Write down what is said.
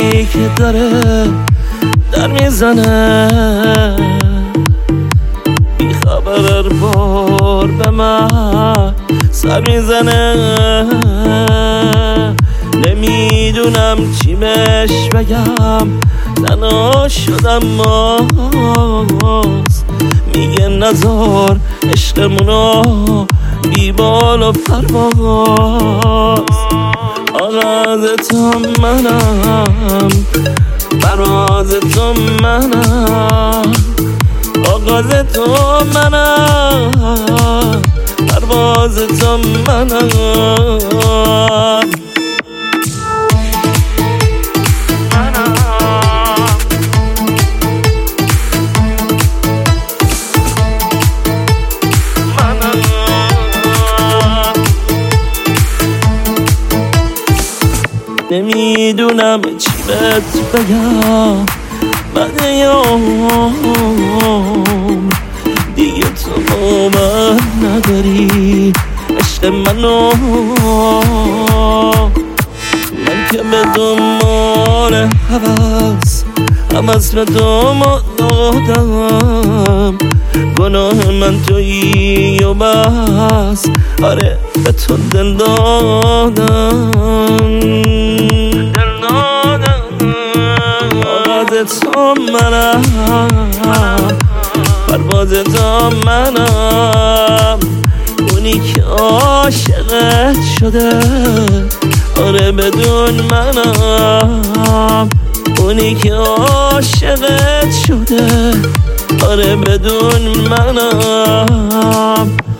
دلی که داره در میزنه، بی خبر بار به من سر میزنه. نمیدونم چی بهش بگم، تنها شدم ماست. میگه نزار عشقمونو بی بال و پرواز. آغاز تو منم، پرواز تو منم. آغاز تو منم، پرواز تو منم. نمیدونم چی بهت بگم، بعد یوم دیگه تو با من نداری عشق منو. من که به دنبال هوس به دنبال دادم. گناه من تویی و بس، آره به تو دل دادم. آغاز تو منم، پرواز تو منم. اونی که عاشقت شده، آره بدون منم. اونی که عاشقت شده، آره بدون منم.